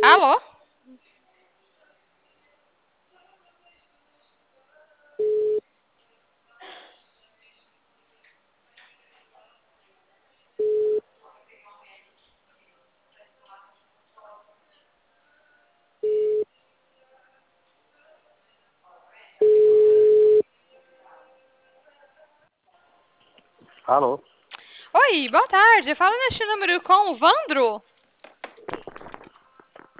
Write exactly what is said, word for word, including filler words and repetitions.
Alô? Alô? Oi, boa tarde. Fala neste número com o Vandro?